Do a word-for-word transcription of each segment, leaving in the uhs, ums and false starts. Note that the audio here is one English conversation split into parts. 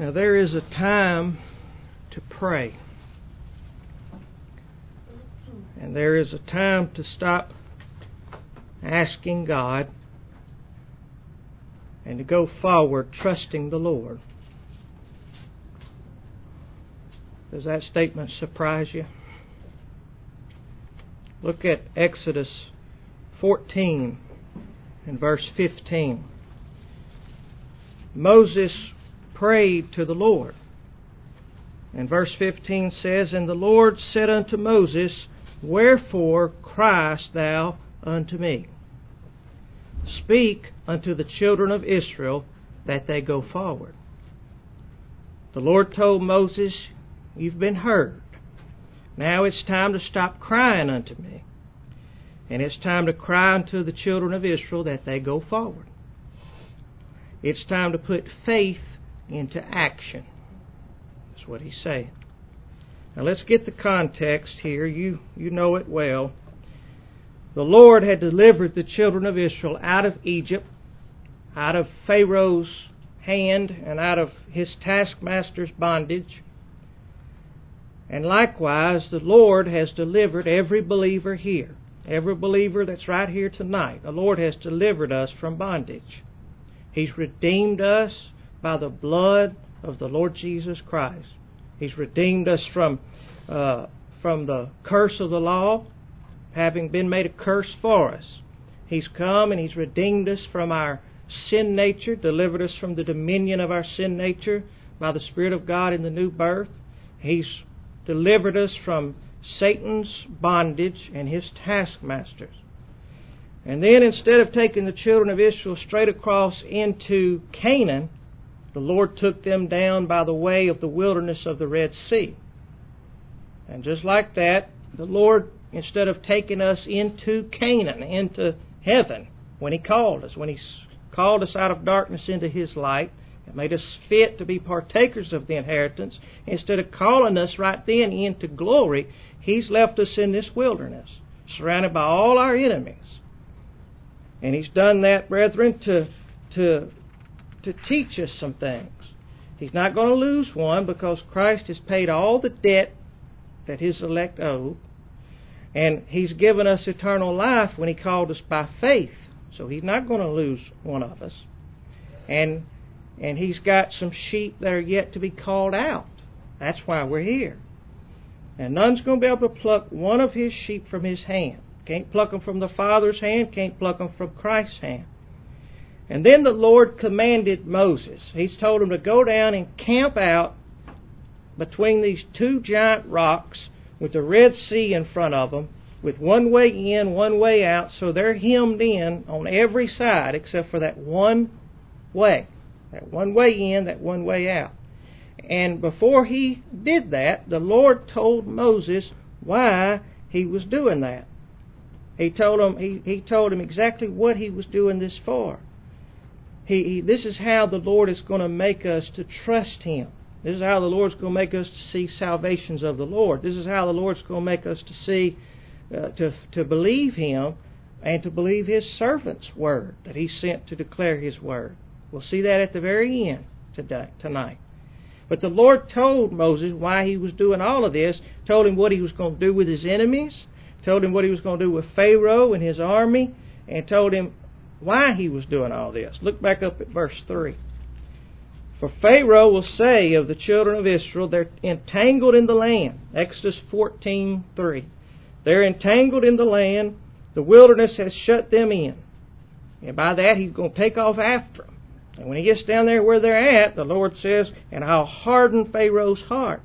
Now, there is a time to pray. And there is a time to stop asking God and to go forward trusting the Lord. Does that statement surprise you? Look at Exodus fourteen and verse fifteen. Moses prayed to the Lord. And verse fifteen says, And the Lord said unto Moses, Wherefore criest thou unto me? Speak unto the children of Israel that they go forward. The Lord told Moses, You've been heard. Now it's time to stop crying unto me. And it's time to cry unto the children of Israel that they go forward. It's time to put faith into action. That's what he's saying. Now let's get the context here. You, you know it well. The Lord had delivered the children of Israel out of Egypt, out of Pharaoh's hand, and out of his taskmaster's bondage. And likewise, the Lord has delivered every believer here. Every believer that's right here tonight. The Lord has delivered us from bondage. He's redeemed us by the blood of the Lord Jesus Christ. He's redeemed us from, uh, from the curse of the law, having been made a curse for us. He's come and He's redeemed us from our sin nature, delivered us from the dominion of our sin nature by the Spirit of God in the new birth. He's delivered us from Satan's bondage and his taskmasters. And then instead of taking the children of Israel straight across into Canaan, the Lord took them down by the way of the wilderness of the Red Sea. And just like that, the Lord, instead of taking us into Canaan, into heaven, when He called us, when He called us out of darkness into His light, and made us fit to be partakers of the inheritance, instead of calling us right then into glory, He's left us in this wilderness, surrounded by all our enemies. And He's done that, brethren, to, to, to teach us some things. He's not going to lose one because Christ has paid all the debt that His elect owed. And He's given us eternal life when He called us by faith. So He's not going to lose one of us. And and He's got some sheep that are yet to be called out. That's why we're here. And none's going to be able to pluck one of His sheep from His hand. Can't pluck them from the Father's hand. Can't pluck them from Christ's hand. And then the Lord commanded Moses. He's told him to go down and camp out between these two giant rocks with the Red Sea in front of them, with one way in, one way out, so they're hemmed in on every side except for that one way. That one way in, that one way out. And before He did that, the Lord told Moses why He was doing that. He told him, he, he told him exactly what He was doing this for. He, he, this is how the Lord is going to make us to trust Him. This is how the Lord's going to make us to see salvations of the Lord. This is how the Lord's going to make us to see, uh, to, to believe Him and to believe His servant's word that He sent to declare His word. We'll see that at the very end today, tonight. But the Lord told Moses why He was doing all of this, told him what He was going to do with His enemies, told him what He was going to do with Pharaoh and his army, and told him why He was doing all this. Look back up at verse three. For Pharaoh will say of the children of Israel, they're entangled in the land. Exodus fourteen three. They're entangled in the land. The wilderness has shut them in. And by that, He's going to take off after them. And when He gets down there where they're at, the Lord says, And I'll harden Pharaoh's heart,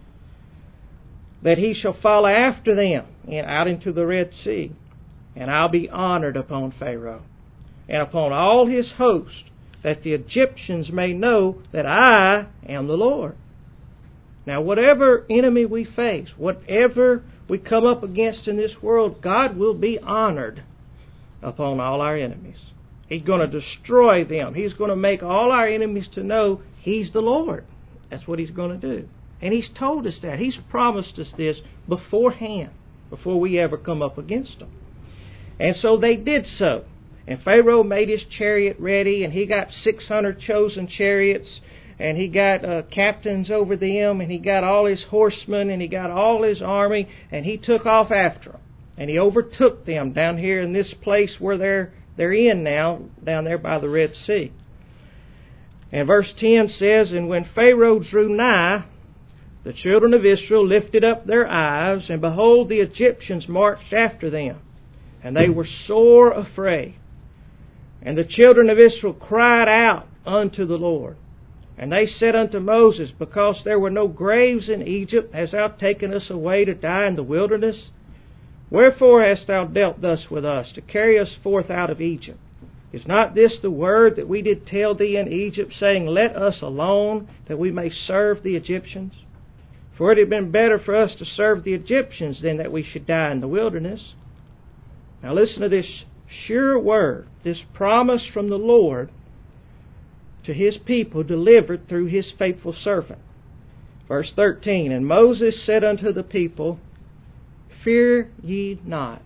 that he shall follow after them and out into the Red Sea. And I'll be honored upon Pharaoh and upon all his host, that the Egyptians may know that I am the Lord. Now, whatever enemy we face, whatever we come up against in this world, God will be honored upon all our enemies. He's going to destroy them. He's going to make all our enemies to know He's the Lord. That's what He's going to do. And He's told us that. He's promised us this beforehand, before we ever come up against them. And so they did so. And Pharaoh made his chariot ready, and he got six hundred chosen chariots and he got uh, captains over them, and he got all his horsemen, and he got all his army, and he took off after them. And he overtook them down here in this place where they're, they're in now, down there by the Red Sea. And verse ten says, And when Pharaoh drew nigh, the children of Israel lifted up their eyes, and behold, the Egyptians marched after them, and they were sore afraid. And the children of Israel cried out unto the Lord. And they said unto Moses, Because there were no graves in Egypt, hast thou taken us away to die in the wilderness? Wherefore hast thou dealt thus with us, to carry us forth out of Egypt? Is not this the word that we did tell thee in Egypt, saying, Let us alone, that we may serve the Egyptians? For it had been better for us to serve the Egyptians than that we should die in the wilderness. Now listen to this sure word, this promise from the Lord to His people delivered through His faithful servant. Verse thirteen, And Moses said unto the people, Fear ye not.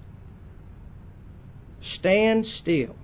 Stand still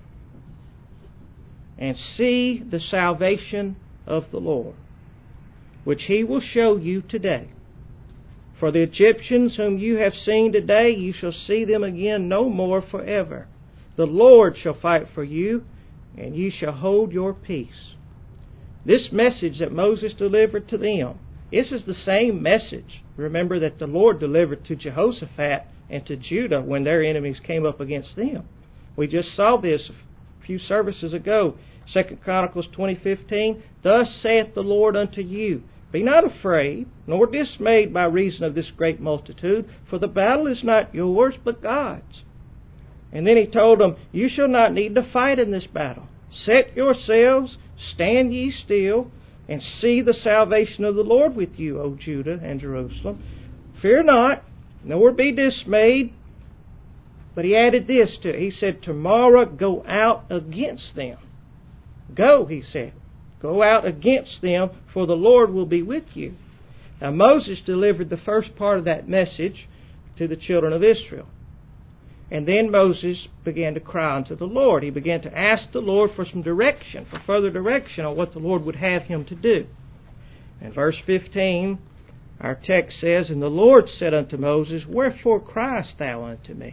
and see the salvation of the Lord, which He will show you today. For the Egyptians whom you have seen today, you shall see them again no more forever. The Lord shall fight for you, and you shall hold your peace. This message that Moses delivered to them, this is the same message, remember, that the Lord delivered to Jehoshaphat and to Judah when their enemies came up against them. We just saw this a few services ago. Second Chronicles twenty fifteen, Thus saith the Lord unto you, Be not afraid, nor dismayed by reason of this great multitude, for the battle is not yours, but God's. And then He told them, You shall not need to fight in this battle. Set yourselves, stand ye still, and see the salvation of the Lord with you, O Judah and Jerusalem. Fear not, nor be dismayed. But He added this to it. He said, Tomorrow go out against them. Go, He said. Go out against them, for the Lord will be with you. Now Moses delivered the first part of that message to the children of Israel. And then Moses began to cry unto the Lord. He began to ask the Lord for some direction, for further direction on what the Lord would have him to do. In verse fifteen, our text says, And the Lord said unto Moses, Wherefore criest thou unto me?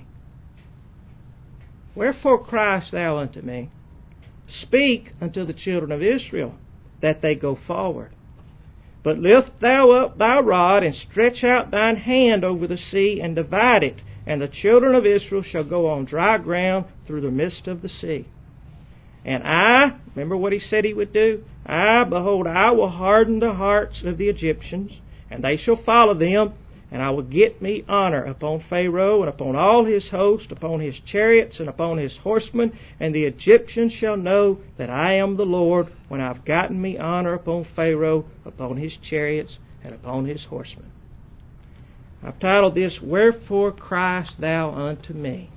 Wherefore criest thou unto me? Speak unto the children of Israel, that they go forward. But lift thou up thy rod, and stretch out thine hand over the sea, and divide it, and the children of Israel shall go on dry ground through the midst of the sea. And I, remember what He said He would do? I, behold, I will harden the hearts of the Egyptians, and they shall follow them, and I will get me honor upon Pharaoh, and upon all his host, upon his chariots, and upon his horsemen, and the Egyptians shall know that I am the Lord, when I have gotten me honor upon Pharaoh, upon his chariots, and upon his horsemen. I've titled this, Wherefore criest thou unto me?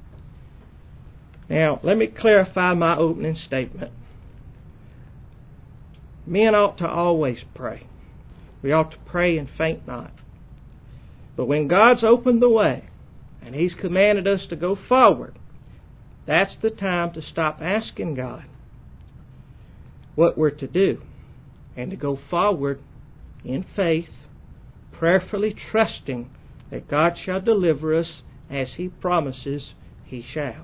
Now, let me clarify my opening statement. Men ought to always pray. We ought to pray and faint not. But when God's opened the way, and He's commanded us to go forward, that's the time to stop asking God what we're to do, and to go forward in faith, prayerfully trusting that God shall deliver us as He promises He shall.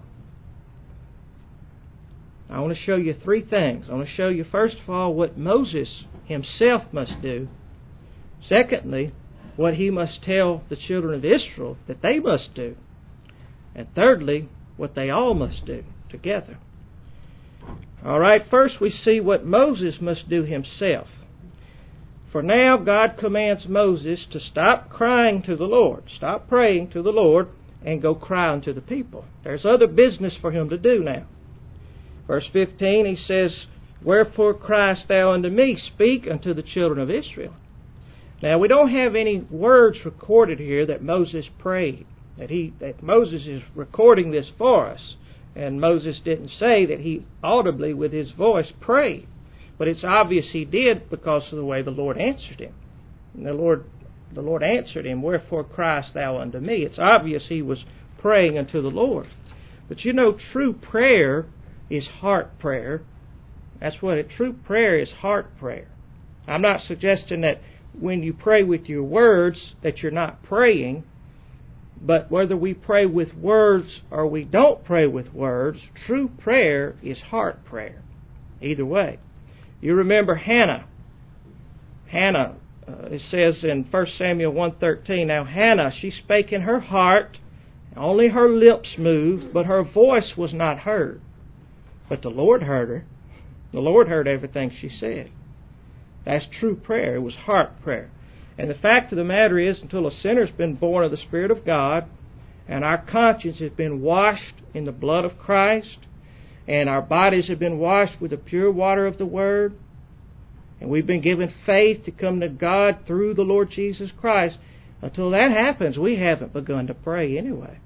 I want to show you three things. I want to show you, first of all, what Moses himself must do. Secondly, what he must tell the children of Israel that they must do. And thirdly, what they all must do together. All right, first we see what Moses must do himself. For now God commands Moses to stop crying to the Lord, stop praying to the Lord, and go cry unto the people. There's other business for him to do now. Verse fifteen, he says, Wherefore criest thou unto me? Speak unto the children of Israel. Now, we don't have any words recorded here that Moses prayed, that he that Moses is recording this for us. And Moses didn't say that he audibly, with his voice, prayed. But it's obvious he did because of the way the Lord answered him. And the Lord, the Lord answered him, Wherefore criest thou unto me? It's obvious he was praying unto the Lord. But you know, true prayer is heart prayer. That's what it. True prayer is heart prayer. I'm not suggesting that when you pray with your words that you're not praying, but whether we pray with words or we don't pray with words, true prayer is heart prayer. Either way. You remember Hannah. Hannah, uh, it says in First Samuel one thirteen, now Hannah, she spake in her heart, only her lips moved, but her voice was not heard. But the Lord heard her. The Lord heard everything she said. That's true prayer. It was heart prayer. And the fact of the matter is, until a sinner's been born of the Spirit of God, and our conscience has been washed in the blood of Christ, and our bodies have been washed with the pure water of the Word, and we've been given faith to come to God through the Lord Jesus Christ, until that happens, we haven't begun to pray anyway.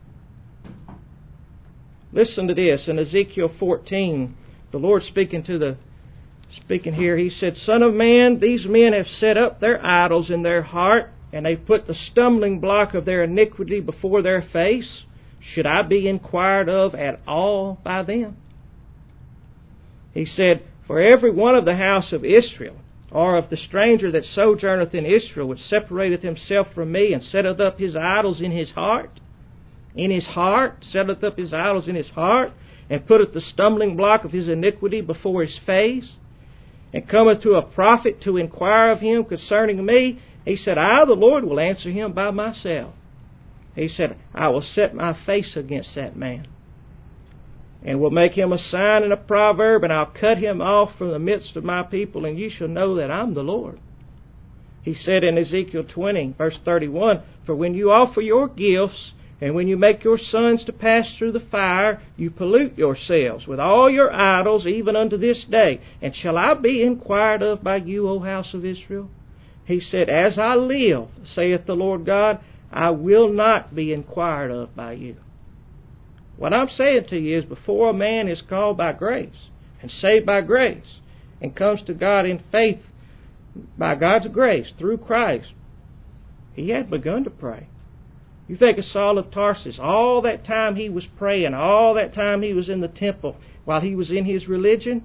Listen to this. In Ezekiel fourteen, the Lord speaking to the Speaking here, He said, Son of man, these men have set up their idols in their heart, and they've put the stumbling block of their iniquity before their face. Should I be inquired of at all by them? He said, For every one of the house of Israel, or of the stranger that sojourneth in Israel, which separateth himself from me, and setteth up his idols in his heart, in his heart, setteth up his idols in his heart, and putteth the stumbling block of his iniquity before his face, and cometh to a prophet to inquire of him concerning me, He said, I, the Lord, will answer him by myself. He said, I will set my face against that man, and will make him a sign and a proverb, and I'll cut him off from the midst of my people, and you shall know that I'm the Lord. He said in Ezekiel twenty, verse thirty-one, For when you offer your gifts, and when you make your sons to pass through the fire, you pollute yourselves with all your idols, even unto this day. And shall I be inquired of by you, O house of Israel? He said, As I live, saith the Lord God, I will not be inquired of by you. What I'm saying to you is, before a man is called by grace, and saved by grace, and comes to God in faith by God's grace through Christ, he had begun to pray. You think of Saul of Tarsus, all that time he was praying, all that time he was in the temple while he was in his religion.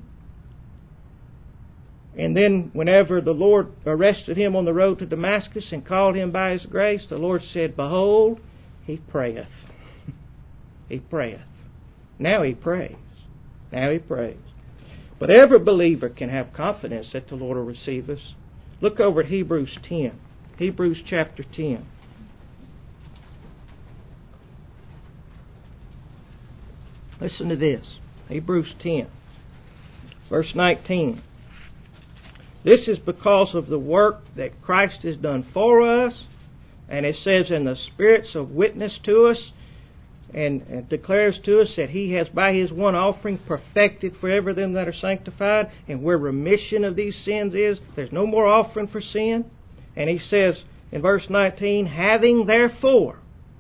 And then whenever the Lord arrested him on the road to Damascus and called him by His grace, the Lord said, Behold, he prayeth. He prayeth. Now he prays. Now he prays. But every believer can have confidence that the Lord will receive us. Look over at Hebrews ten. Hebrews chapter ten. Listen to this. Hebrews ten, verse nineteen. This is because of the work that Christ has done for us. And it says, And the spirits of witness to us, and, and declares to us that He has by His one offering perfected forever them that are sanctified. And where remission of these sins is, there's no more offering for sin. And He says in verse nineteen, Having therefore,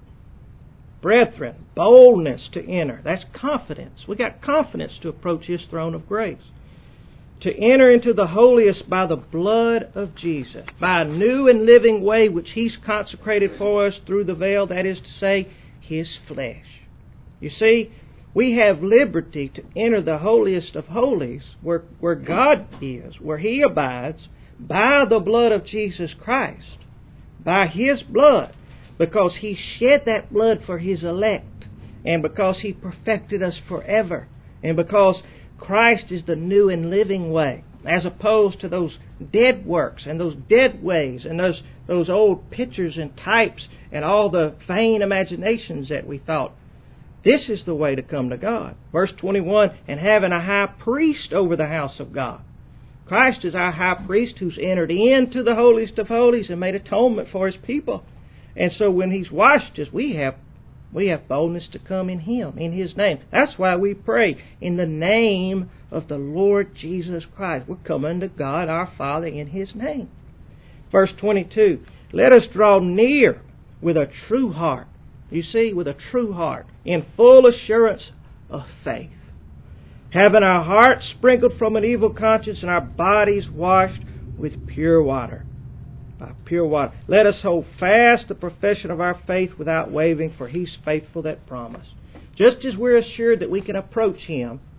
brethren, boldness to enter. That's confidence. We got confidence to approach His throne of grace. To enter into the holiest by the blood of Jesus, by a new and living way which He's consecrated for us through the veil, that is to say, His flesh. You see, we have liberty to enter the holiest of holies, where, where God is, where He abides, by the blood of Jesus Christ, by His blood, because He shed that blood for His elect, and because He perfected us forever, and because Christ is the new and living way, as opposed to those dead works and those dead ways and those, those old pictures and types and all the vain imaginations that we thought. This is the way to come to God. Verse twenty-one, And having a high priest over the house of God. Christ is our high priest who's entered into the holiest of holies and made atonement for His people. And so when He's washed us, we have we have boldness to come in Him, in His name. That's why we pray in the name of the Lord Jesus Christ. We're coming to God our Father in His name. Verse twenty-two, Let us draw near with a true heart. You see, with a true heart, in full assurance of faith, having our hearts sprinkled from an evil conscience and our bodies washed with pure water. By pure water. Let us hold fast the profession of our faith without wavering, for He's faithful that promised. Just as we're assured that we can approach Him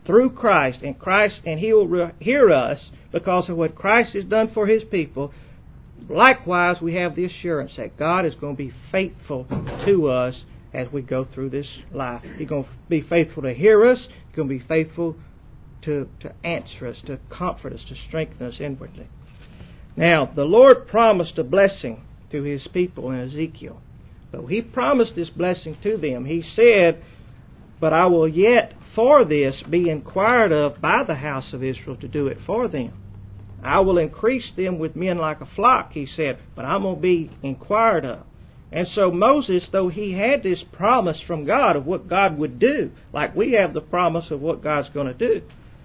through Christ, and Christ, and He will re- hear us because of what Christ has done for His people. Likewise, we have the assurance that God is going to be faithful to us as we go through this life. He's going to be faithful to hear us. He's going to be faithful to, to answer us, to comfort us, to strengthen us inwardly. Now, the Lord promised a blessing to His people in Ezekiel. So He promised this blessing to them. He said, "But I will yet for this be inquired of by the house of Israel to do it for them. I will increase them with men like a flock," He said, "but I'm going to be inquired of." And so Moses, though he had this promise from God of what God would do, like we have the promise of what God's going to do,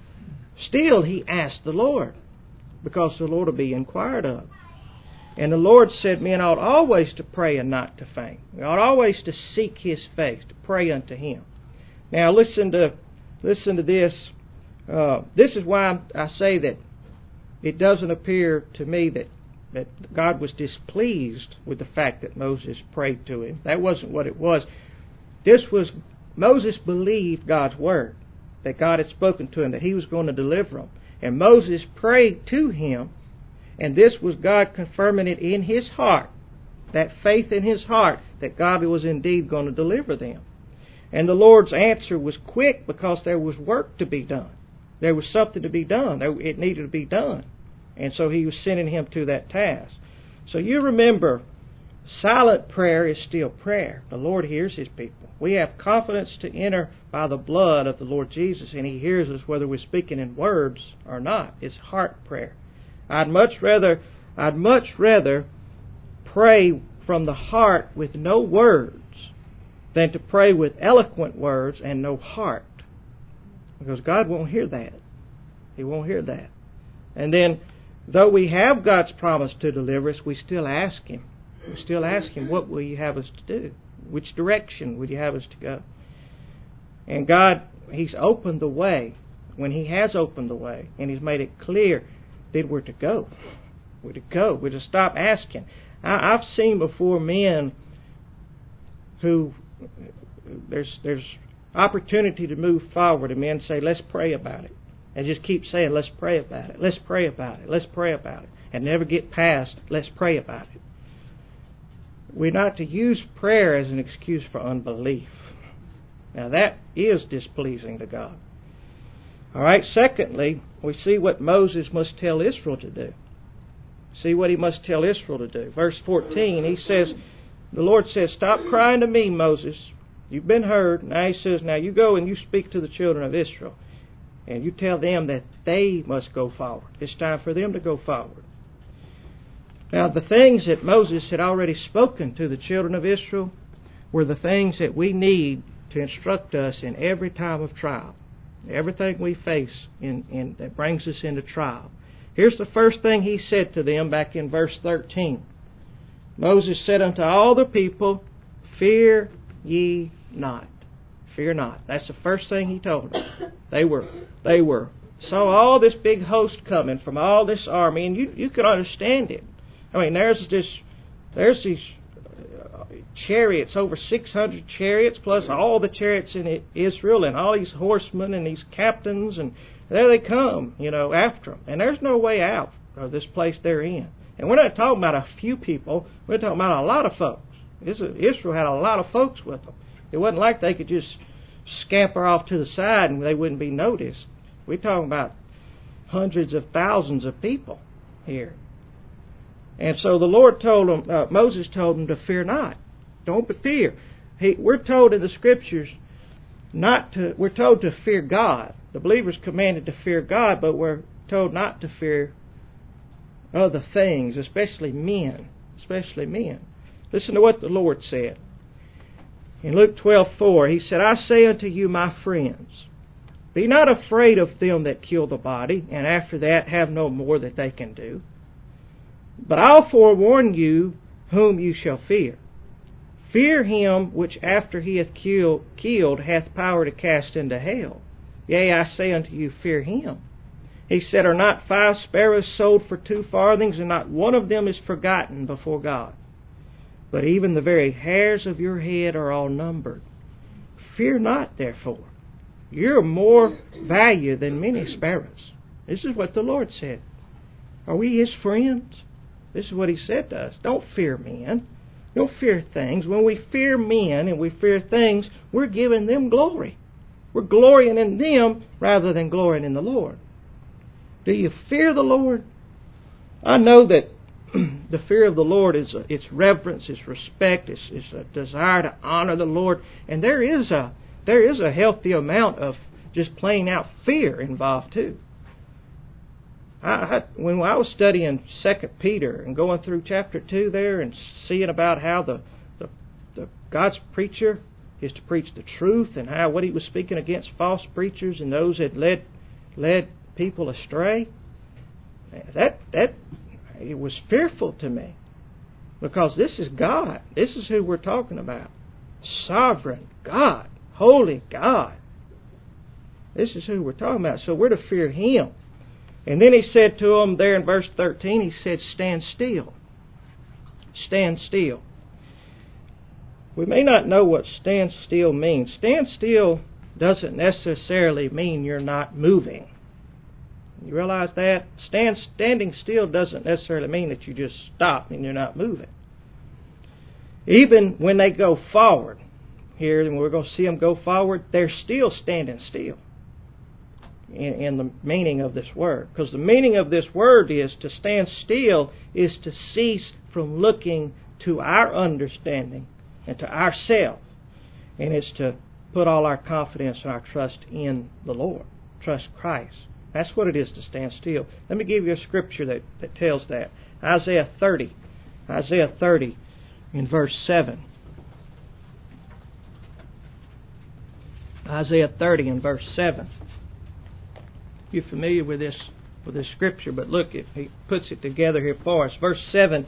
still he asked the Lord, because the Lord will be inquired of. And the Lord said men ought always to pray and not to faint. We ought always to seek His face, to pray unto Him. Now listen to listen to this. Uh, this is why I say that it doesn't appear to me that, that God was displeased with the fact that Moses prayed to Him. That wasn't what it was. This was, Moses believed God's word, that God had spoken to him, that He was going to deliver him. And Moses prayed to Him, and this was God confirming it in his heart, that faith in his heart, that God was indeed going to deliver them. And the Lord's answer was quick because there was work to be done. There was something to be done. It needed to be done. And so He was sending him to that task. So you remember, silent prayer is still prayer. The Lord hears His people. We have confidence to enter by the blood of the Lord Jesus, and He hears us whether we're speaking in words or not. It's heart prayer. I'd much rather, I'd much rather pray from the heart with no words than to pray with eloquent words and no heart. Because God won't hear that. He won't hear that. And then, though we have God's promise to deliver us, we still ask Him. We still ask Him, what will You have us to do? Which direction would You have us to go? And God, He's opened the way. When He has opened the way, and He's made it clear that we're to go. We're to go. We're to stop asking. I, I've seen before men who, there's there's opportunity to move forward, and men say, "Let's pray about it." And just keep saying, "Let's pray about it. Let's pray about it. Let's pray about it." And never get past, "Let's pray about it." We're not to use prayer as an excuse for unbelief. Now that is displeasing to God. All right, secondly, we see what Moses must tell Israel to do. See what he must tell Israel to do. Verse fourteen, he says, the Lord says, "Stop crying to me, Moses. You've been heard." Now He says, "Now you go and you speak to the children of Israel, and you tell them that they must go forward. It's time for them to go forward." Now the things that Moses had already spoken to the children of Israel were the things that we need to instruct us in every time of trial. Everything we face in, in that brings us into trial. Here's the first thing He said to them back in verse thirteen. Moses said unto all the people, "Fear ye not." Fear not. That's the first thing He told them. They were, they were, saw all this big host coming from all this army, and you, you could understand it. I mean, there's this, there's these chariots, over six hundred chariots, plus all the chariots in Israel, and all these horsemen and these captains, and there they come, you know, after them. And there's no way out of this place they're in. And we're not talking about a few people. We're talking about a lot of folks. Israel had a lot of folks with them. It wasn't like they could just scamper off to the side and they wouldn't be noticed. We're talking about hundreds of thousands of people here. And so the Lord told them, uh, Moses told them to fear not. Don't be fear. He, we're told in the Scriptures not to. We're told to fear God. The believers commanded to fear God, but we're told not to fear other things, especially men. Especially men. Listen to what the Lord said. In Luke twelve four, He said, "I say unto you, my friends, be not afraid of them that kill the body, and after that have no more that they can do. But I'll forewarn you whom you shall fear. Fear him which after he hath killed, killed hath power to cast into hell. Yea, I say unto you, fear him." He said, "Are not five sparrows sold for two farthings, and not one of them is forgotten before God? But even the very hairs of your head are all numbered. Fear not, therefore. You're more value than many sparrows. This is what the Lord said. Are we His friends? This is what He said to us. Don't fear men. Don't fear things. When we fear men and we fear things, we're giving them glory. We're glorying in them rather than glorying in the Lord. Do you fear the Lord? I know that the fear of the Lord is a, it's reverence, it's respect, it's, it's a desire to honor the Lord, and there is a there is a healthy amount of just plain out fear involved too. I, I, when I was studying Second Peter and going through chapter two there and seeing about how the, the the God's preacher is to preach the truth and how what he was speaking against false preachers and those that led led people astray, that that. It was fearful to me, because this is God. This is who we're talking about. Sovereign God. Holy God. This is who we're talking about. So we're to fear Him. And then He said to them there in verse thirteen, He said, stand still. Stand still. We may not know what stand still means. Stand still doesn't necessarily mean you're not moving. You realize that? Stand, standing still doesn't necessarily mean that you just stop and you're not moving. Even when they go forward, here, and we're going to see them go forward, they're still standing still in, in the meaning of this word. Because the meaning of this word is to stand still is to cease from looking to our understanding and to ourself. And it's to put all our confidence and our trust in the Lord. Trust Christ. That's what it is to stand still. Let me give you a scripture that, that tells that. Isaiah thirty. Isaiah thirty in verse seven. Isaiah thirty in verse seven. You're familiar with this with this scripture, but look, it, he puts it together here for us. Verse seven.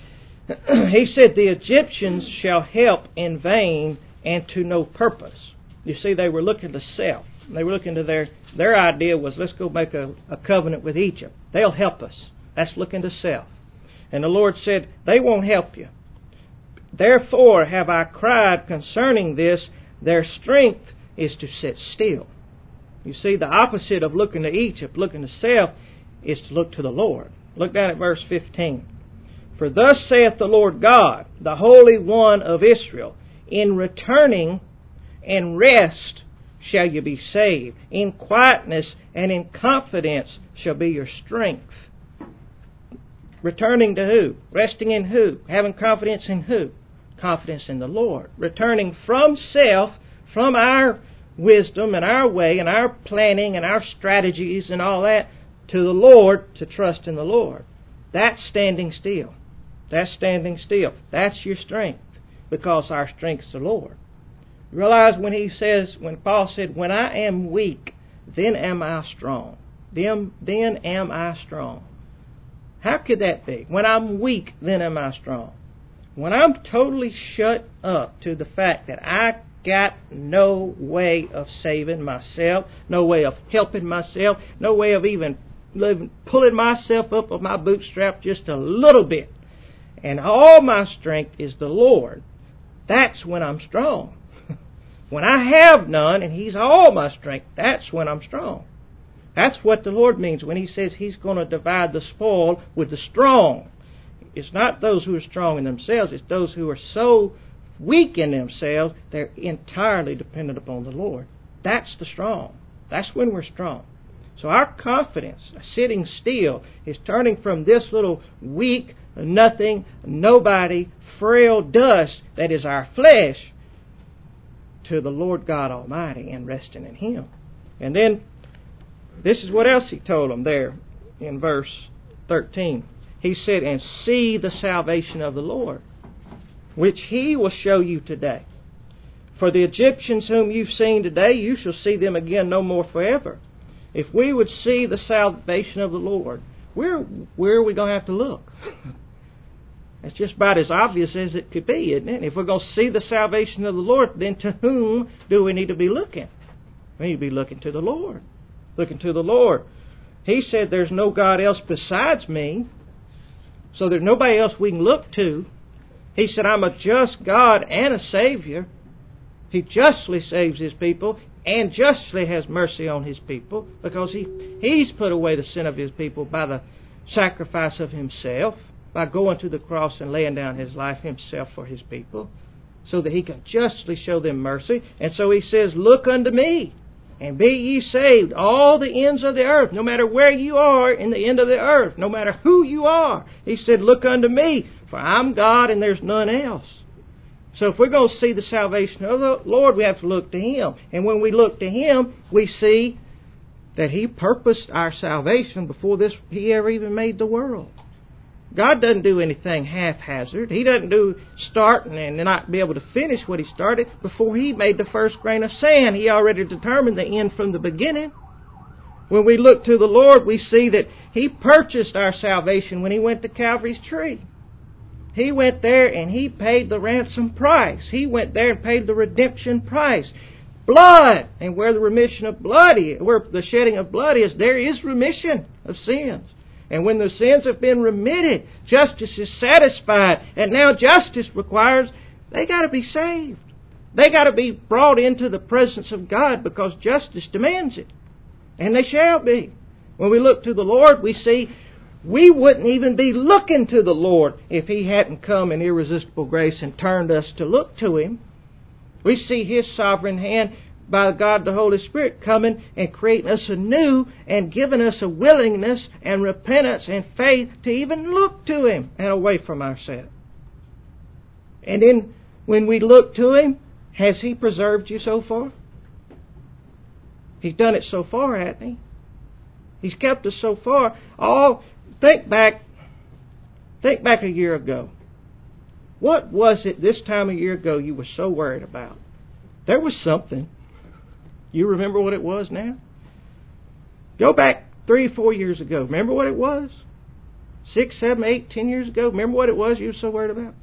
He said, the Egyptians shall help in vain and to no purpose. You see, they were looking to self. They were looking to their, their idea was, let's go make a, a covenant with Egypt. They'll help us. That's looking to self. And the Lord said, they won't help you. Therefore have I cried concerning this, their strength is to sit still. You see, the opposite of looking to Egypt, looking to self, is to look to the Lord. Look down at verse fifteen. For thus saith the Lord God, the Holy One of Israel, in returning and rest shall you be saved. In quietness and in confidence shall be your strength. Returning to who? Resting in who? Having confidence in who? Confidence in the Lord. Returning from self, from our wisdom and our way and our planning and our strategies and all that, to the Lord, to trust in the Lord. That's standing still. That's standing still. That's your strength, because our strength's the Lord. Realize when he says, when Paul said, when I am weak, then am I strong. Then, then am I strong. How could that be? When I'm weak, then am I strong. When I'm totally shut up to the fact that I got no way of saving myself, no way of helping myself, no way of even pulling myself up of my bootstrap just a little bit, and all my strength is the Lord, that's when I'm strong. When I have none and He's all my strength, that's when I'm strong. That's what the Lord means when He says He's going to divide the spoil with the strong. It's not those who are strong in themselves, it's those who are so weak in themselves, they're entirely dependent upon the Lord. That's the strong. That's when we're strong. So our confidence, sitting still, is turning from this little weak, nothing, nobody, frail dust that is our flesh to the Lord God Almighty and resting in Him. And then, this is what else He told them there in verse thirteen. He said, and see the salvation of the Lord, which He will show you today. For the Egyptians whom you've seen today, you shall see them again no more forever. If we would see the salvation of the Lord, where, where are we going to have to look? That's just about as obvious as it could be, isn't it? If we're going to see the salvation of the Lord, then to whom do we need to be looking? We need to be looking to the Lord. Looking to the Lord. He said there's no God else besides me, so there's nobody else we can look to. He said I'm a just God and a Savior. He justly saves His people. and justly has mercy on His people, because He He's put away the sin of His people by the sacrifice of Himself, by going to the cross and laying down His life Himself for His people, so that He can justly show them mercy. And so He says, look unto me, and be ye saved, all the ends of the earth, no matter where you are in the end of the earth, no matter who you are. He said, look unto me, for I'm God and there's none else. So if we're going to see the salvation of the Lord, we have to look to Him. And when we look to Him, we see that He purposed our salvation before this He ever even made the world. God doesn't do anything haphazard. He doesn't do starting and not be able to finish what He started. Before He made the first grain of sand, He already determined the end from the beginning. When we look to the Lord, we see that He purchased our salvation when He went to Calvary's tree. He went there and He paid the ransom price. He went there and paid the redemption price. Blood! And where the remission of blood is, where the shedding of blood is, there is remission of sins. And when the sins have been remitted, justice is satisfied. And now justice requires, they got to be saved. They got to be brought into the presence of God, because justice demands it. And they shall be. When we look to the Lord, we see we wouldn't even be looking to the Lord if He hadn't come in irresistible grace and turned us to look to Him. We see His sovereign hand by God the Holy Spirit coming and creating us anew and giving us a willingness and repentance and faith to even look to Him and away from ourselves. And then when we look to Him, has He preserved you so far? He's done it so far, hasn't He? He's kept us so far. All think back, think back a year ago. What was it this time a year ago you were so worried about? There was something. You remember what it was now? Go back three or four years ago. Remember what it was? Six, seven, eight, ten years ago. Remember what it was you were so worried about?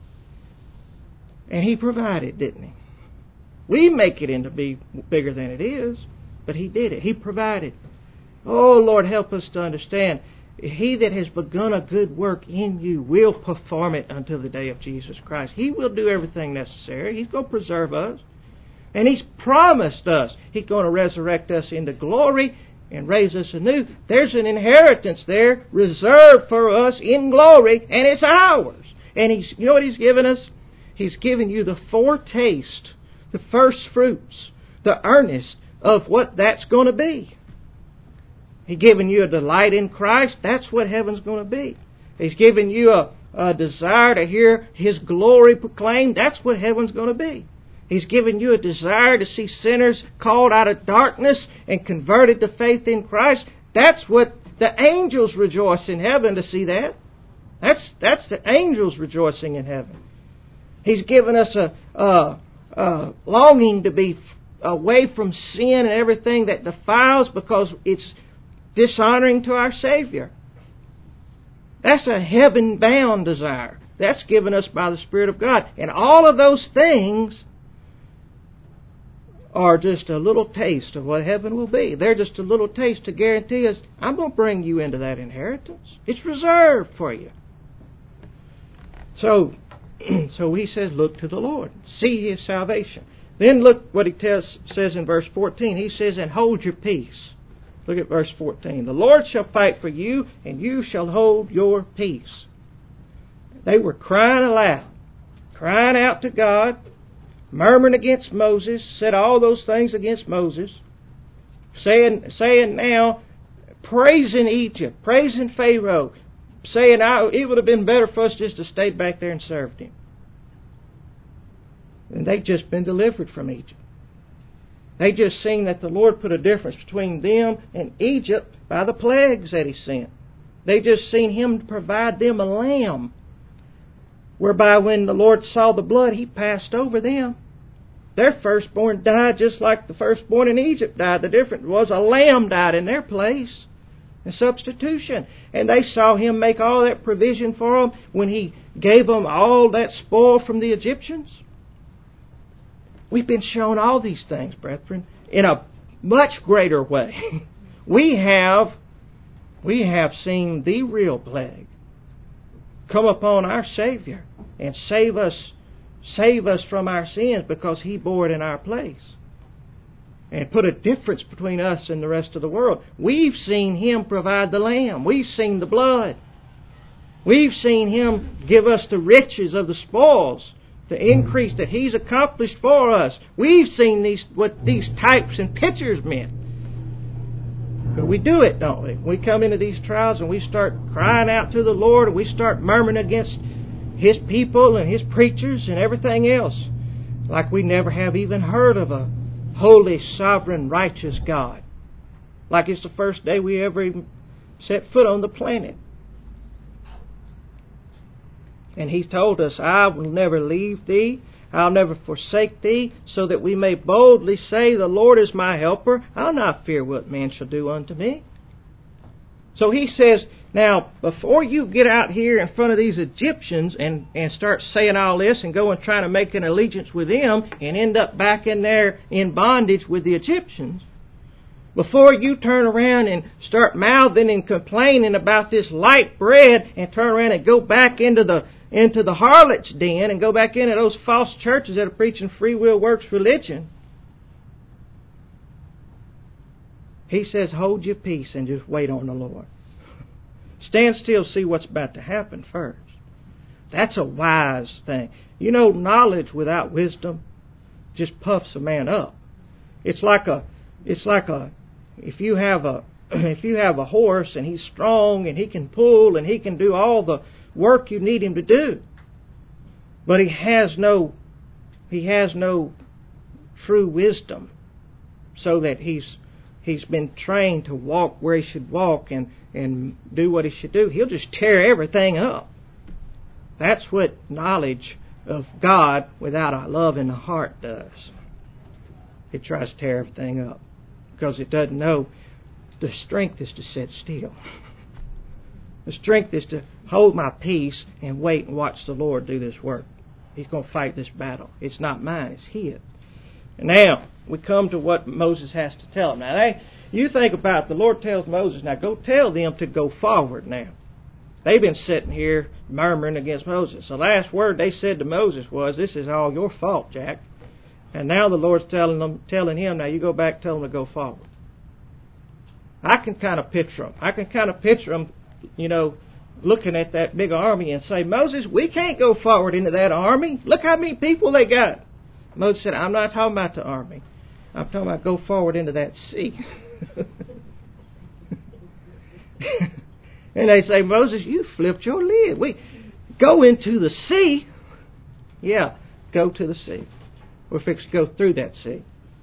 And He provided, didn't He? We make it into be bigger than it is, but He did it. He provided. Oh, Lord, help us to understand. He that has begun a good work in you will perform it until the day of Jesus Christ. He will do everything necessary. He's going to preserve us. And He's promised us He's going to resurrect us into glory and raise us anew. There's an inheritance there reserved for us in glory, and it's ours. And He's, you know what He's given us? He's given you the foretaste, the first fruits, the earnest of what that's going to be. He's given you a delight in Christ. That's what heaven's going to be. He's given you a, a desire to hear His glory proclaimed. That's what heaven's going to be. He's given you a desire to see sinners called out of darkness and converted to faith in Christ. That's what the angels rejoice in heaven to see that. That's that's the angels rejoicing in heaven. He's given us a, a, a longing to be away from sin and everything that defiles, because it's dishonoring to our Savior. That's a heaven-bound desire. That's given us by the Spirit of God. And all of those things are just a little taste of what heaven will be. They're just a little taste to guarantee us, I'm going to bring you into that inheritance. It's reserved for you. So, so He says, look to the Lord. See His salvation. Then look what He tells, says in verse fourteen. He says, and hold your peace. Look at verse fourteen. The Lord shall fight for you, and you shall hold your peace. They were crying aloud, crying out to God, murmuring against Moses, said all those things against Moses, saying, saying now, praising Egypt, praising Pharaoh, saying I, it would have been better for us just to stay back there and serve Him. And they'd just been delivered from Egypt. They just seen that the Lord put a difference between them and Egypt by the plagues that He sent. They just seen Him provide them a lamb, whereby when the Lord saw the blood, He passed over them. Their firstborn died just like the firstborn in Egypt died. The difference was a lamb died in their place, a substitution. And they saw Him make all that provision for them when He gave them all that spoil from the Egyptians. We've been shown all these things, brethren, in a much greater way. we have, we have seen the real plague come upon our Savior and save us, save us from our sins, because He bore it in our place. and put a difference between us and the rest of the world. We've seen Him provide the lamb. We've seen the blood. We've seen Him give us the riches of the spoils, the increase that He's accomplished for us. We've seen these what these types and pictures meant. But we do it, don't we? We come into these trials and we start crying out to the Lord, and we start murmuring against His people and His preachers and everything else, like we never have even heard of a holy, sovereign, righteous God. Like it's the first day we ever even set foot on the planet. And He's told us, I will never leave thee, I'll never forsake thee, so that we may boldly say, the Lord is my helper. I'll not fear what man shall do unto me. So He says, now, before you get out here in front of these Egyptians and, and start saying all this and go and try to make an allegiance with them and end up back in there in bondage with the Egyptians, before you turn around and start mouthing and complaining about this light bread and turn around and go back into the into the harlot's den and go back into those false churches that are preaching free will works religion, He says, hold your peace and just wait on the Lord. Stand still, see what's about to happen first. That's a wise thing. You know, knowledge without wisdom just puffs a man up. It's like a, it's like a, if you have a, if you have a horse and he's strong and he can pull and he can do all the work you need him to do, but he has no, he has no true wisdom, so that he's he's been trained to walk where he should walk and, and do what he should do, he'll just tear everything up. That's what knowledge of God without our love in the heart does. It tries to tear everything up because it doesn't know the strength is to sit still. The strength is to hold my peace and wait and watch the Lord do this work. He's going to fight this battle. It's not mine, it's His. And now, we come to what Moses has to tell them. Now, they, you think about it, the Lord tells Moses, now go tell them to go forward now. They've been sitting here murmuring against Moses. The last word they said to Moses was, this is all your fault, Jack. And now the Lord's telling them, telling him, now you go back, tell them to go forward. I can kind of picture them. I can kind of picture them, you know, looking at that big army and say, Moses, we can't go forward into that army. Look how many people they got. Moses said, I'm not talking about the army. I'm talking about go forward into that sea. And they say, Moses, you flipped your lid. We go into the sea. Yeah, go to the sea. We're fixed to go through that sea.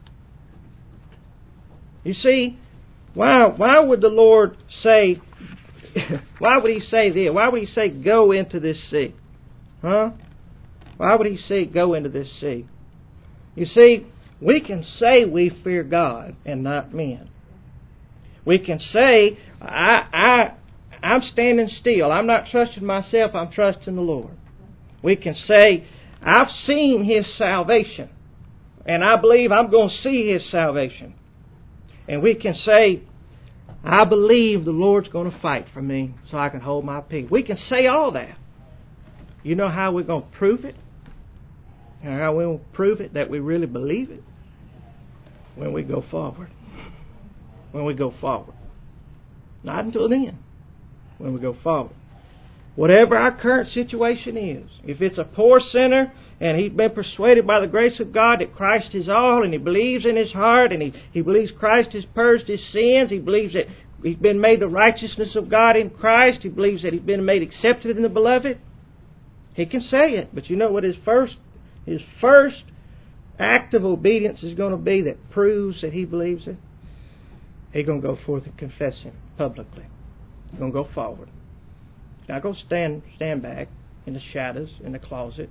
You see, why why would the Lord say, why would He say this? Why would He say go into this sea? Huh? Why would He say go into this sea? You see, we can say we fear God and not men. We can say, I, I, I'm standing still. I'm not trusting myself. I'm trusting the Lord. We can say, I've seen His salvation, and I believe I'm going to see His salvation. And we can say, I believe the Lord's going to fight for me so I can hold my peace. We can say all that. You know how we're going to prove it? And how we will prove it that we really believe it? When we go forward. When we go forward. Not until then. When we go forward. Whatever our current situation is, if it's a poor sinner and he's been persuaded by the grace of God that Christ is all, and he believes in his heart, and he, he believes Christ has purged his sins, he believes that he's been made the righteousness of God in Christ, he believes that he's been made accepted in the Beloved, he can say it. But you know what his first His first act of obedience is going to be that proves that he believes it? He's going to go forth and confess Him publicly. He's going to go forward. He's not going to stand, stand back in the shadows, in the closet.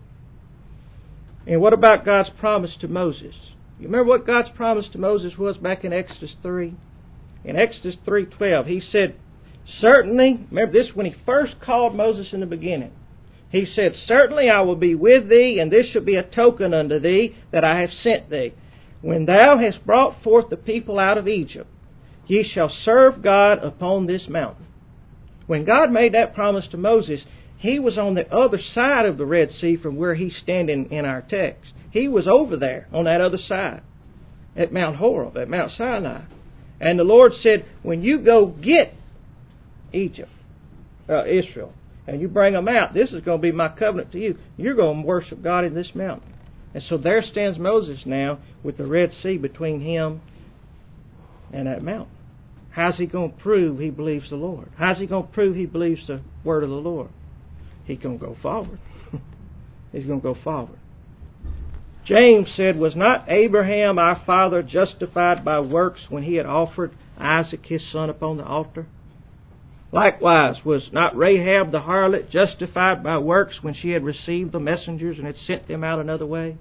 And what about God's promise to Moses? You remember what God's promise to Moses was back in Exodus three? In Exodus three twelve, He said, certainly, remember this when He first called Moses in the beginning. He said, certainly I will be with thee, and this shall be a token unto thee that I have sent thee. When thou hast brought forth the people out of Egypt, ye shall serve God upon this mountain. When God made that promise to Moses, He was on the other side of the Red Sea from where He's standing in our text. He was over there on that other side. at Mount Horeb, at Mount Sinai. And the Lord said, when you go get Egypt, uh, Israel, and you bring them out, this is going to be my covenant to you. You're going to worship God in this mountain. And so there stands Moses now with the Red Sea between him and that mountain. How's he going to prove he believes the Lord? How's he going to prove he believes the word of the Lord? He's going to go forward. He's going to go forward. James said, was not Abraham our father justified by works when he had offered Isaac his son upon the altar? Likewise, was not Rahab the harlot justified by works when she had received the messengers and had sent them out another way?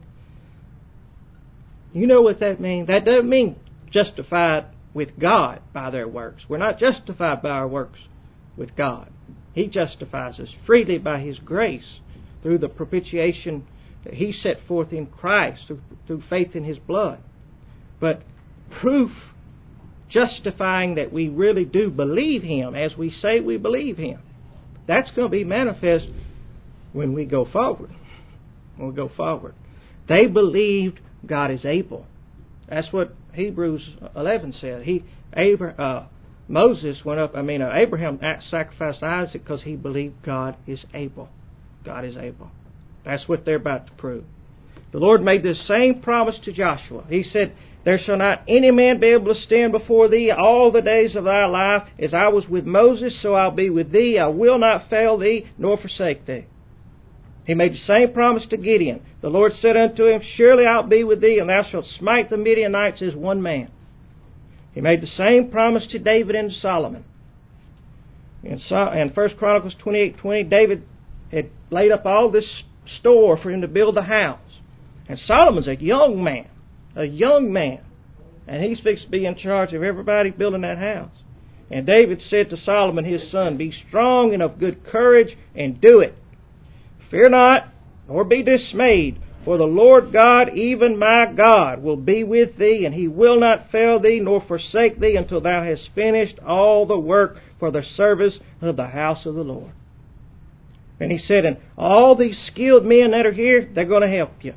You know what that means? That doesn't mean justified with God by their works. We're not justified by our works with God. He justifies us freely by His grace through the propitiation that He set forth in Christ through, through faith in His blood. But proof justifying that we really do believe Him as we say we believe Him, that's going to be manifest when we go forward. When we go forward. They believed God is able. That's what Hebrews eleven said. He, Abraham, uh, Moses went up, I mean, uh, Abraham sacrificed Isaac because he believed God is able. God is able. That's what they're about to prove. The Lord made this same promise to Joshua. He said, there shall not any man be able to stand before thee all the days of thy life. As I was with Moses, so I'll be with thee. I will not fail thee, nor forsake thee. He made the same promise to Gideon. The Lord said unto him, surely I'll be with thee, and thou shalt smite the Midianites as one man. He made the same promise to David and to Solomon. In, so, in First Chronicles twenty-eight twenty, David had laid up all this store for him to build the house. And Solomon's a young man. A young man. And he's fixed to be in charge of everybody building that house. And David said to Solomon his son, be strong and of good courage, and do it. Fear not, nor be dismayed, for the Lord God, even my God, will be with thee, and He will not fail thee, nor forsake thee, until thou hast finished all the work for the service of the house of the Lord. And he said, and all these skilled men that are here, they're going to help you.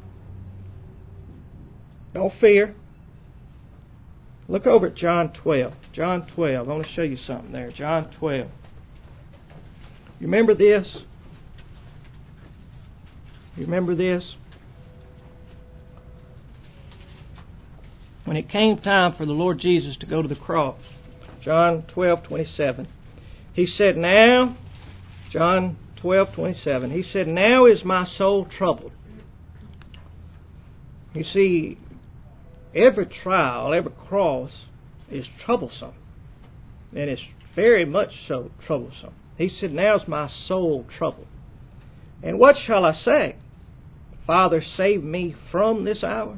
Don't fear. Look over at John twelve. John twelve. I want to show you something there. John twelve. You remember this? You remember this? When it came time for the Lord Jesus to go to the cross, John twelve twenty-seven, He said, now, John twelve twenty-seven, He said, now is my soul troubled. You see, every trial, every cross is troublesome. And it's very much so troublesome. He said, now is my soul troubled. And what shall I say? Father, save me from this hour.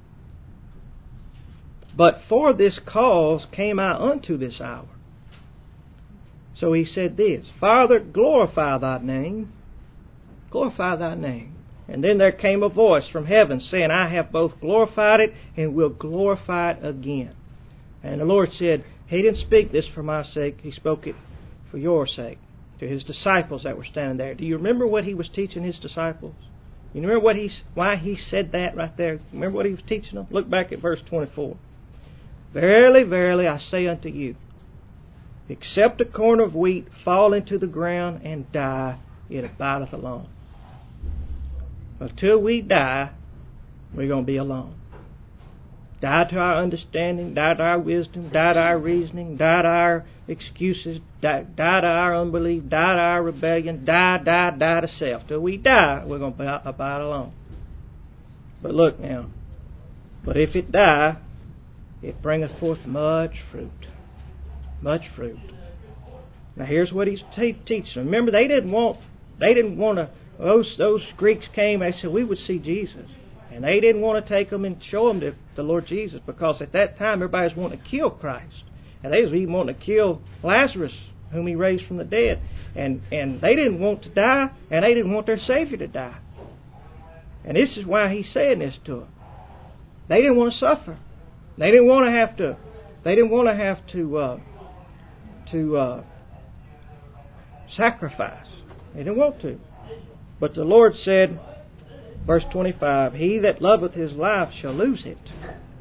But for this cause came I unto this hour. So he said this, Father, glorify thy name. Glorify thy name. And then there came a voice from heaven saying, I have both glorified it and will glorify it again. And the Lord said, He didn't speak this for my sake. He spoke it for your sake. To His disciples that were standing there. Do you remember what He was teaching His disciples? You remember what he, why He said that right there? Remember what He was teaching them? Look back at verse twenty-four. Verily, verily, I say unto you, except a corn of wheat fall into the ground and die, it abideth alone. Until we die, we're going to be alone. Die to our understanding, die to our wisdom, die to our reasoning, die to our excuses, die, die to our unbelief, die to our rebellion, die, die, die to self. Till we die, we're going to abide alone. But look now, but if it die, it bringeth forth much fruit. Much fruit. Now here's what He's te- teaching. Remember, they didn't want, they didn't want to, those, those Greeks came, they said, we would see Jesus. And they didn't want to take them and show them to the Lord Jesus, because at that time everybody was wanting to kill Christ. And they was even wanting to kill Lazarus, whom He raised from the dead. And, and they didn't want to die, and they didn't want their Savior to die. And this is why He's saying this to them. They didn't want to suffer. They didn't want to have to, they didn't want to have to, uh, to uh, sacrifice. They didn't want to. But the Lord said, verse twenty-five, He that loveth his life shall lose it.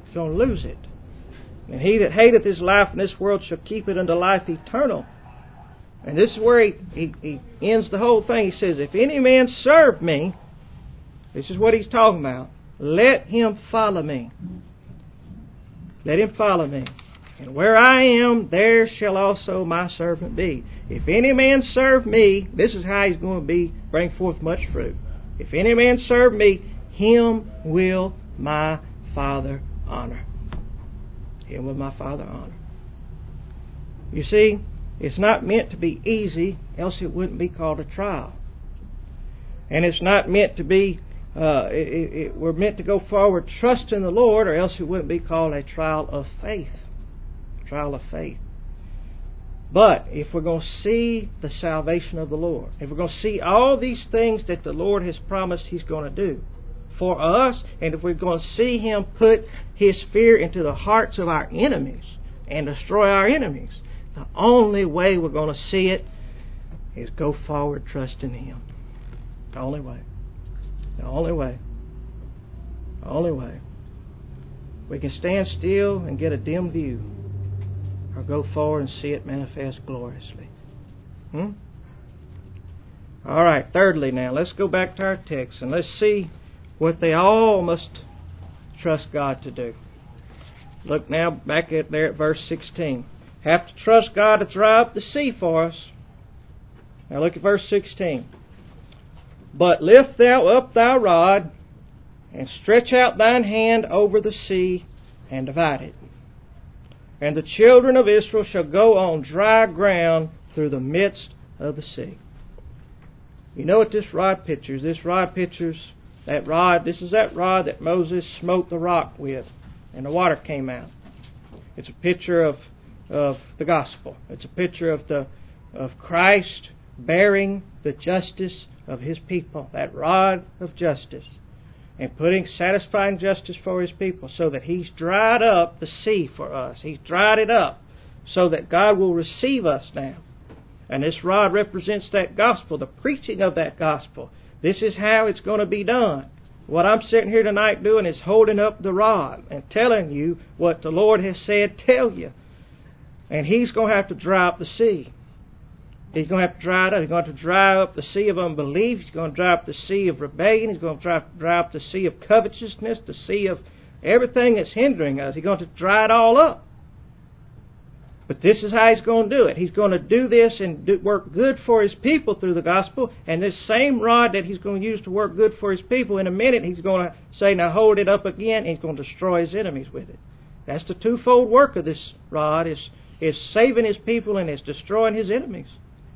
He's going to lose it. And he that hateth his life in this world shall keep it unto life eternal. And this is where he, he, he ends the whole thing. He says, if any man serve me, this is what he's talking about, let him follow me. Let him follow me. And where I am, there shall also my servant be. If any man serve me, this is how he's going to be, bring forth much fruit. If any man serve me, him will my Father honor. Him will my Father honor. You see, it's not meant to be easy, else it wouldn't be called a trial. And it's not meant to be, uh, it, it, we're meant to go forward trusting the Lord, or else it wouldn't be called a trial of faith. Trial of faith. But if we're going to see the salvation of the Lord, if we're going to see all these things that the Lord has promised He's going to do for us, and if we're going to see Him put His fear into the hearts of our enemies and destroy our enemies, the only way we're going to see it is go forward trusting Him. The only way. The only way. The only way. We can stand still and get a dim view, or go forward and see it manifest gloriously. Hmm? All right, thirdly now, let's go back to our text and let's see what they all must trust God to do. Look now back at there at verse sixteen. Have to trust God to dry up the sea for us. Now look at verse sixteen. But lift thou up thy rod, and stretch out thine hand over the sea, and divide it. And the children of Israel shall go on dry ground through the midst of the sea. You know what this rod pictures? This rod pictures that rod. This is that rod that Moses smote the rock with, and the water came out. It's a picture of of the gospel. It's a picture of the of Christ bearing the justice of His people, that rod of justice, and putting satisfying justice for His people, so that He's dried up the sea for us. He's dried it up so that God will receive us now. And this rod represents that gospel, the preaching of that gospel. This is how it's going to be done. What I'm sitting here tonight doing is holding up the rod and telling you what the Lord has said, tell you. And He's going to have to dry up the sea. He's going to have to dry it up. He's going to have to dry up the sea of unbelief. He's going to dry up the sea of rebellion. He's going to dry, dry up the sea of covetousness, the sea of everything that's hindering us. He's going to dry it all up. But this is how He's going to do it. He's going to do this and do, work good for His people through the gospel. And this same rod that He's going to use to work good for His people, in a minute He's going to say, now hold it up again, and He's going to destroy His enemies with it. That's the twofold work of this rod, is, is saving His people and is destroying His enemies.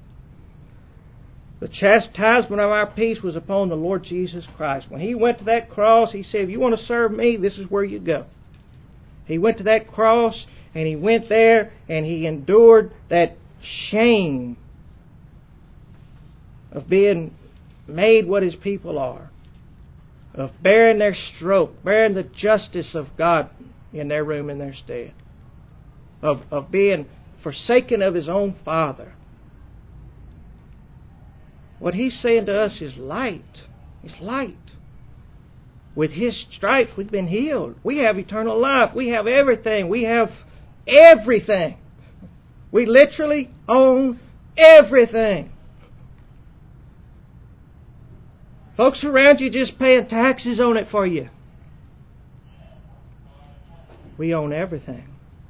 The chastisement of our peace was upon the Lord Jesus Christ. When He went to that cross, He said, if you want to serve me, this is where you go. He went to that cross, and He went there, and He endured that shame of being made what His people are, of bearing their stroke, bearing the justice of God in their room in their stead, of, of being forsaken of His own Father. What He's saying to us is light. It's light. With His stripes we've been healed. We have eternal life. We have everything. We have everything. We literally own everything. Folks around you just paying taxes on it for you. We own everything.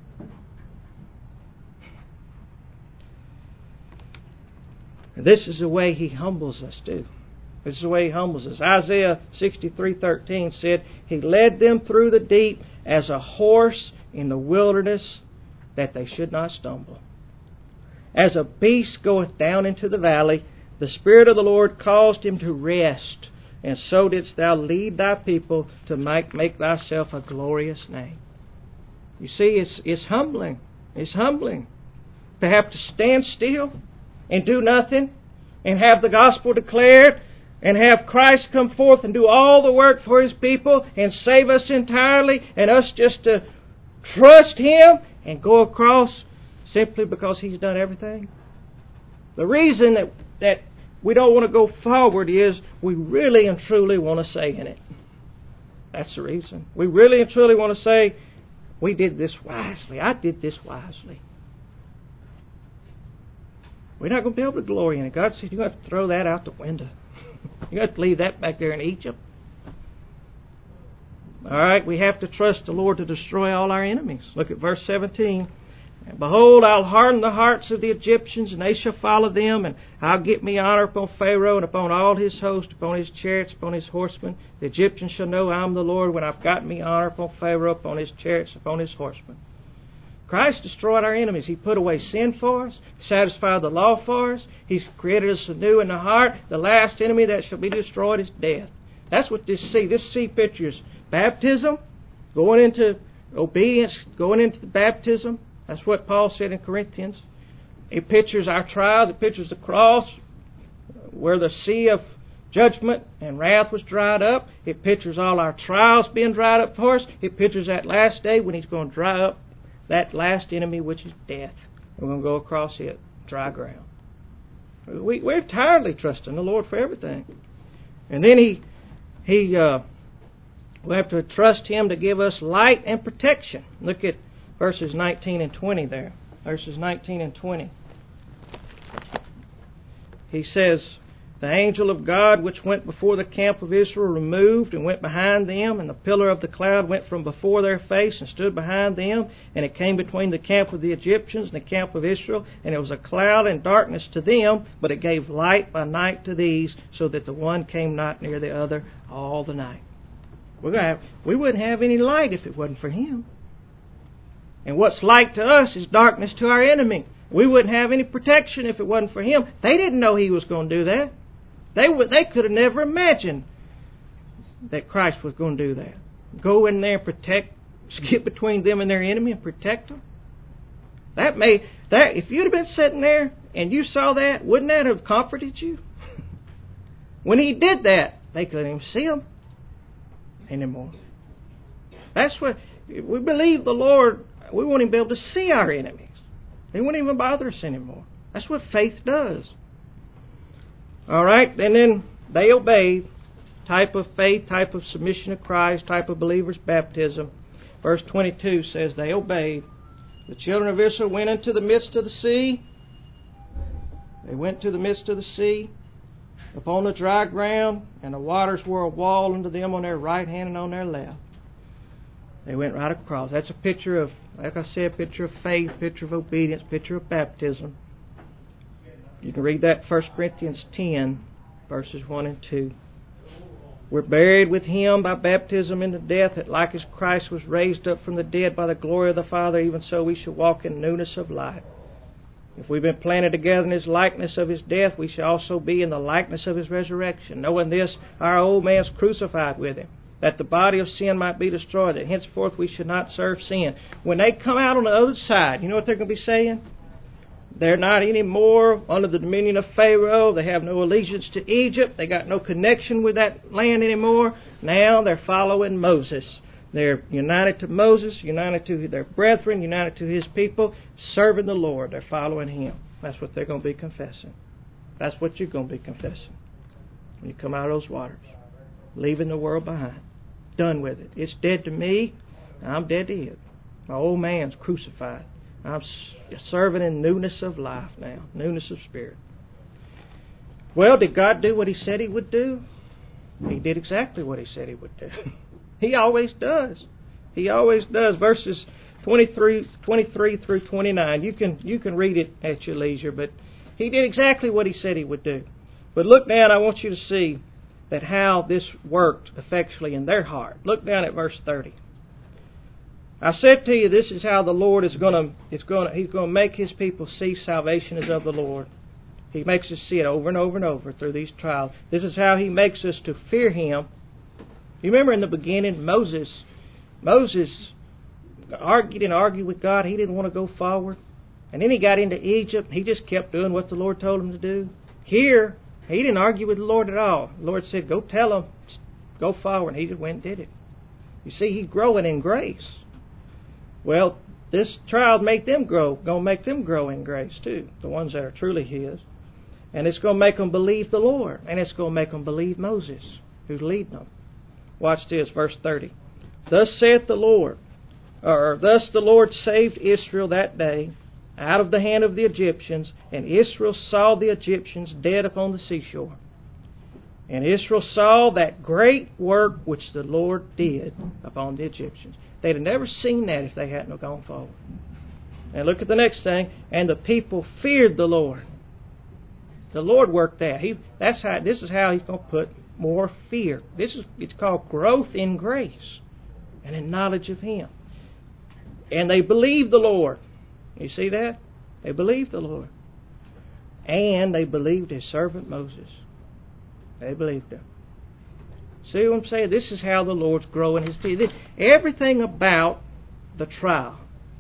This is the way He humbles us too. This is the way He humbles us. Isaiah sixty-three thirteen said, He led them through the deep as a horse in the wilderness, that they should not stumble. As a beast goeth down into the valley, the Spirit of the Lord caused him to rest, and so didst thou lead thy people to make, make thyself a glorious name. You see, it's, it's humbling. It's humbling to have to stand still and do nothing, and have the gospel declared, and have Christ come forth and do all the work for His people and save us entirely, and us just to trust Him and go across simply because He's done everything. The reason that, that we don't want to go forward is we really and truly want to say in it. That's the reason. We really and truly want to say, We did this wisely. I did this wisely. We're not going to be able to glory in it. God said, you're going to have to throw that out the window. You're going to have to leave that back there in Egypt. All right, we have to trust the Lord to destroy all our enemies. Look at verse seventeen. And behold, I'll harden the hearts of the Egyptians, and they shall follow them, and I'll get me honor upon Pharaoh and upon all his host, upon his chariots, upon his horsemen. The Egyptians shall know I am the Lord when I've gotten me honor upon Pharaoh, upon his chariots, upon his horsemen. Christ destroyed our enemies. He put away sin for us, satisfied the law for us. He's created us anew in the heart. The last enemy that shall be destroyed is death. That's what this sea, this sea pictures baptism, going into obedience, going into the baptism. That's what Paul said in Corinthians. It pictures our trials. It pictures the cross where the sea of judgment and wrath was dried up. It pictures all our trials being dried up for us. It pictures that last day when He's going to dry up that last enemy, which is death. We're going to go across it, dry ground. We, we're entirely trusting the Lord for everything. And then He, he, uh, we have to trust Him to give us light and protection. Look at verses nineteen and twenty there. Verses nineteen and twenty. He says, the angel of God which went before the camp of Israel removed and went behind them, and the pillar of the cloud went from before their face and stood behind them, and it came between the camp of the Egyptians and the camp of Israel, and it was a cloud and darkness to them, but it gave light by night to these, so that the one came not near the other all the night. We're gonna have, we wouldn't have any light if it wasn't for Him. And what's light to us is darkness to our enemy. We wouldn't have any protection if it wasn't for Him. They didn't know He was going to do that. They would, they could have never imagined that Christ was going to do that. Go in there and protect, get between them and their enemy and protect them. That may, that if you'd have been sitting there and you saw that, wouldn't that have comforted you? When He did that, they couldn't even see Him anymore. That's what, if we believe the Lord, we won't even be able to see our enemies. They won't even bother us anymore. That's what faith does. All right, and then they obeyed. Type of faith, type of submission to Christ, type of believer's baptism. Verse twenty-two says they obeyed. The children of Israel went into the midst of the sea. They went to the midst of the sea upon the dry ground, and the waters were a wall unto them on their right hand and on their left. They went right across. That's a picture of, like I said, a picture of faith, picture of obedience, picture of baptism. You can read that First Corinthians ten, verses one and two. We're buried with Him by baptism into death, that like as Christ was raised up from the dead by the glory of the Father, even so we shall walk in newness of life. If we've been planted together in His likeness of His death, we shall also be in the likeness of His resurrection. Knowing this, our old man's crucified with Him, that the body of sin might be destroyed, that henceforth we should not serve sin. When they come out on the other side, you know what they're going to be saying? They're not anymore under the dominion of Pharaoh. They have no allegiance to Egypt. They got no connection with that land anymore. Now they're following Moses. They're united to Moses, united to their brethren, united to his people, serving the Lord. They're following Him. That's what they're going to be confessing. That's what you're going to be confessing when you come out of those waters. Leaving the world behind. Done with it. It's dead to me. I'm dead to it. My old man's crucified. I'm serving in newness of life now, newness of spirit. Well, did God do what He said He would do? He did exactly what He said He would do. He always does. He always does. Verses twenty-three, twenty-three through twenty-nine. You can you can read it at your leisure, but He did exactly what He said He would do. But look down, I want you to see that how this worked effectually in their heart. Look down at verse thirty. I said to you, this is how the Lord is going to, it's going to, He's going to make His people see salvation is of the Lord. He makes us see it over and over and over through these trials. This is how He makes us to fear Him. You remember in the beginning, Moses, Moses argued and argued with God. He didn't want to go forward. And then he got into Egypt. He just kept doing what the Lord told him to do. Here, he didn't argue with the Lord at all. The Lord said, go tell him, go forward. And he just went and did it. You see, he's growing in grace. Well, this trial make them grow, going to make them grow in grace too, the ones that are truly His. And it's going to make them believe the Lord, and it's going to make them believe Moses, who's leading them. Watch this, verse thirty. Thus saith the Lord, or thus the Lord saved Israel that day out of the hand of the Egyptians, and Israel saw the Egyptians dead upon the seashore. And Israel saw that great work which the Lord did upon the Egyptians. They'd have never seen that if they hadn't gone forward. And look at the next thing. And the people feared the Lord. The Lord worked that. He, that's how. This is how He's going to put more fear. This is it's called growth in grace and in knowledge of Him. And they believed the Lord. You see that? They believed the Lord. And they believed His servant Moses. They believed Him. See what I'm saying? This is how the Lord's growing His people. Everything about the trial,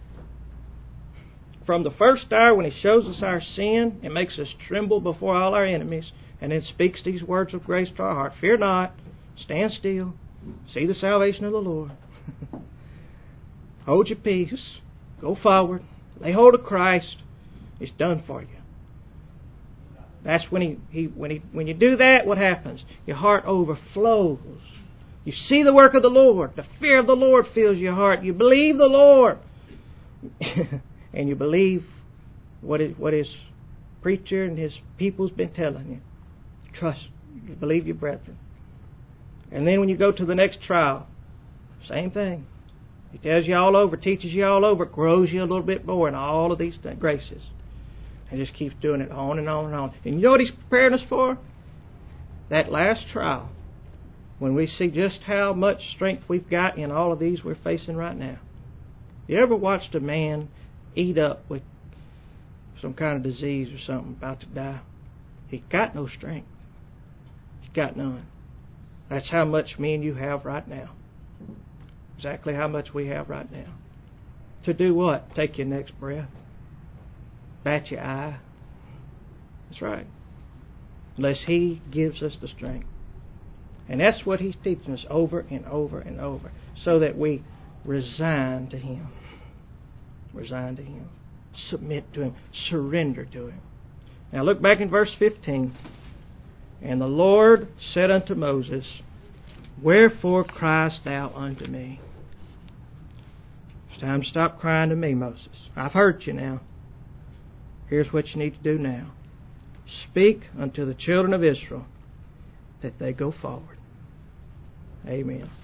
from the first hour when He shows us our sin and makes us tremble before all our enemies, and then speaks these words of grace to our heart. Fear not, stand still, see the salvation of the Lord. Hold your peace, go forward, lay hold of Christ. It's done for you. That's when he, he when he when you do that, what happens? Your heart overflows. You see the work of the Lord. The fear of the Lord fills your heart. You believe the Lord. And you believe what his, what his preacher and his people's been telling you. Trust. You believe your brethren. And then when you go to the next trial, same thing. He tells you all over, teaches you all over, grows you a little bit more in all of these things, graces. And just keeps doing it on and on and on. And you know what He's preparing us for? That last trial. When we see just how much strength we've got in all of these we're facing right now. You ever watched a man eat up with some kind of disease or something, about to die? He's got no strength. He's got none. That's how much me and you have right now. Exactly how much we have right now. To do what? Take your next breath. Bat your eye. That's right. Unless He gives us the strength. And that's what He's teaching us over and over and over. So that we resign to Him. Resign to Him. Submit to Him. Surrender to Him. Now look back in verse fifteen. And the Lord said unto Moses, Wherefore criest thou unto me? It's time to stop crying to me, Moses. I've heard you now. Here's what you need to do now. Speak unto the children of Israel that they go forward. Amen.